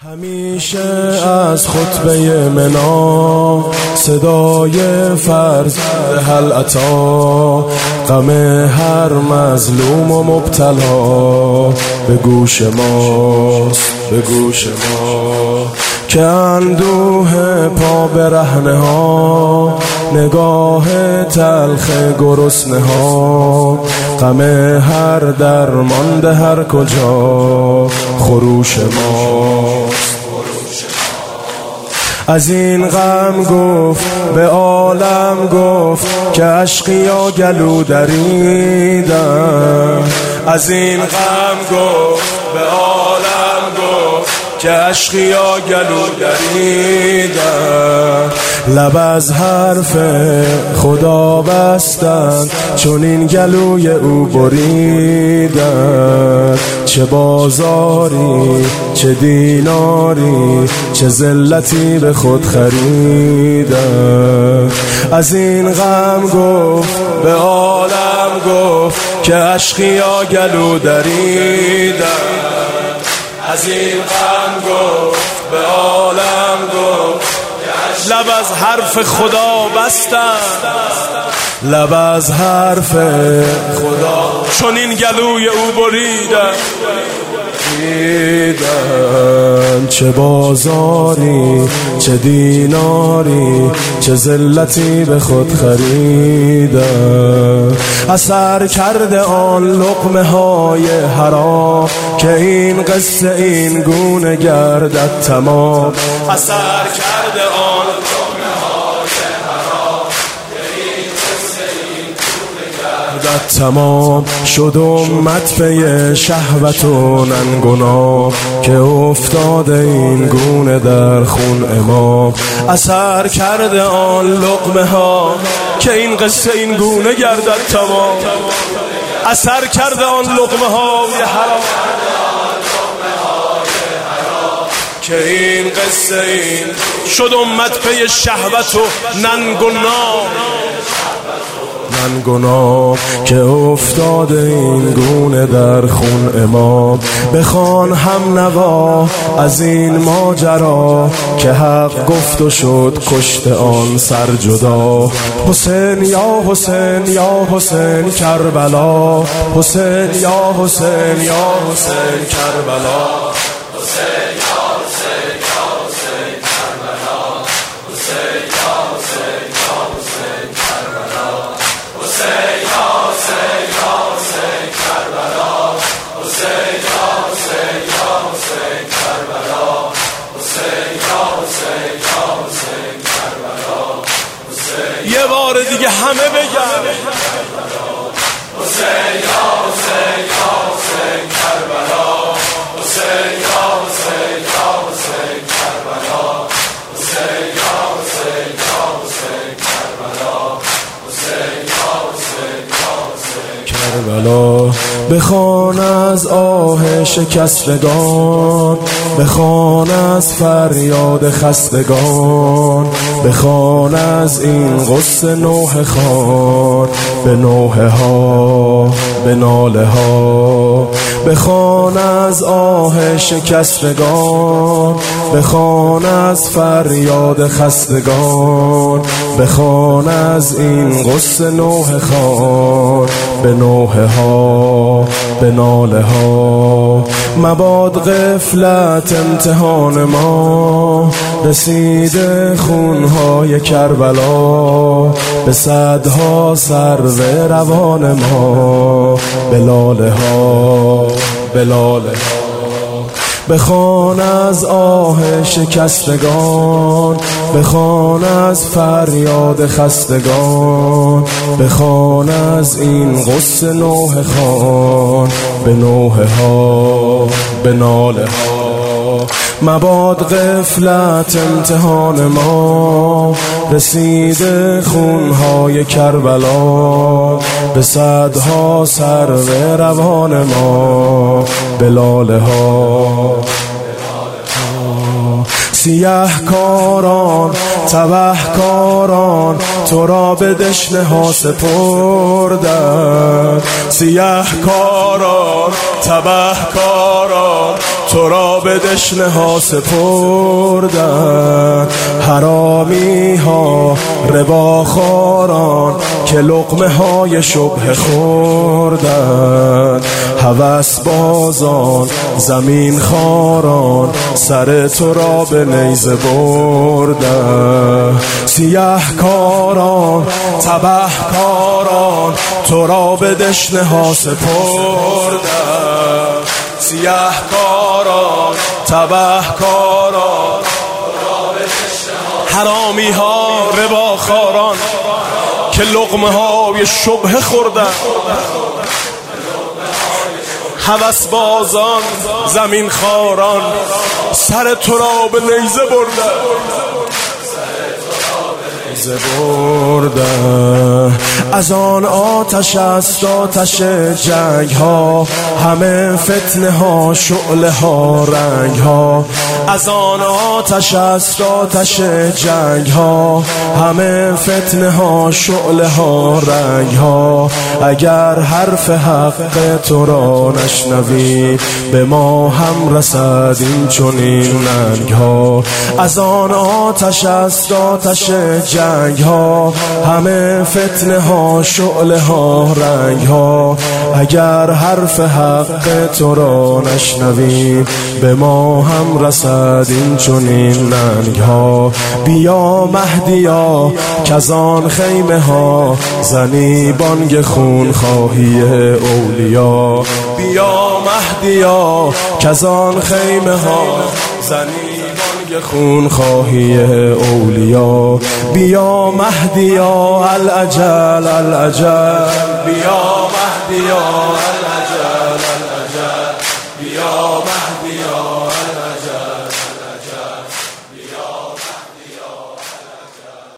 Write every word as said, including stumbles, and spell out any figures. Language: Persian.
همیشه از خطبه منا صدای فرزند هل عطا، غم هر مظلوم و مبتلا به گوش ماست، به گوش ما که اندوه پا برهنه ها، نگاه تلخ گرسنه ها، غم هر درمانده هر کجا خروش ماست. از این غم گفت به عالم گفت که اشقیا گلو دریدن، از این غم گفت به عالم گفت که اشقیا گلو دریدن، لب از حرف خدا بستند چون این گلوی او بریدن، چه بازاری چه دیناری چه ذلتی به خود خریدن. از این غم گفت به عالم گفت که اشقیا گلو دریدن، از این غم گفت به عالم گفت لب از حرف خدا بستن، لب از حرف خدا چون این گلوی او بریدن. دیدن چه بازاری چه دیناری چه ذلتی به خود خریدن، اثر کرده آن لقمه های حرام که این قصه این گونه گردد تمام، اثر کرده آن لقمه های حرام که این قصه این گونه گردد تمام، شد امت پی شهوت و ننگناه که افتاده این گونه در خون امام، اثر کرده آن لقمه ها که این قصه این گونه گردد تمام، اثر کرده آن لقمه های حرام که این قصه این شد امت پی شهوت و ننگناه، ننگناه که افتاده این گونه در خون امام. بخوان هم نوا از این ماجرا که حق گفت و شد کشت آن سر جدا، حسین یا حسین یا حسین کربلا، حسین یا حسین یا حسین کربلا، حسین یا حسین یا حسین کربلا، حسین یا حسین یا حسین کربلا، حسین یا حسین یا حسین کربلا، حسین یا حسین یا حسین کربلا، حسین یا حسین یا حسین کربلا. یه بار دیگه همه بگن حسین یا حسین یا حسین کربلا، حسین یا حسین یا حسین کربلا، حسین یا حسین یا حسین کربلا، حسین یا حسین یا حسین کربلا. بخوان از آه شکستگان، بخوان از فریاد خستگان، بخوان از این غصه نوحه خوان به نوحه ها به ناله ها، بخوان از آه شکستگان، بخوان از فریاد خستگان، بخوان از این غصه نوحه خوان به نوحه ها به ناله ها. مباد غفلت امتحان ما، رسیده خونهای کربلا به صدها سرو روان ما به لاله ها به لاله ها. بخوان از آه شکستگان، بخوان از فریاد خستگان، بخوان از این غصه نوحه خوان به نوحه ها به ناله ها. مباد غفلت امتحان ما، رسیده خونهای کربلا به صدها سرو روان ما به لاله ها. سیاه کاران تبه کاران تو را به دشنه ها سپردن، سیاه کاران تبه کاران تو را به دشنه ها سپردن، حرامی ها رباخاران که لقمه های شبه خوردن، هوس بازان زمین خاران سر تو را به نیزه بردن، سیاه کاران تبه کاران تو را به دشنه ها سپردن، سیاه کاران تبه کاران حرامی ها رباخاران که لقمه های شبه خوردن، هوس بازان زمین خاران سر تو را به نیزه بردن، بردن. از آن آتش است آتش جنگ ها، همه فتنه ها شعله ها رنگ ها، از آن آتش است آتش جنگ ها، همه فتنه ها شعله ها رنگ ها، اگر حرف حق تو را نشنوی به ما هم رسد این چنین ننگ ها، از آن آتش است آتش جنگ ها، همه فتنه ها شعله ها رنگ ها، اگر حرف حق تو را نشنویم به ما هم رسد این چنین ننگ ها، بیا مهدیا کزان خیمه ها زنی بانگ خون خواهی اولیا، بیا مهدیا کزان خیمه ها زنی خون خواهی اولیا، بیا مهدیا العجل العجل، بیا مهدیا العجل العجل، بیا مهدیا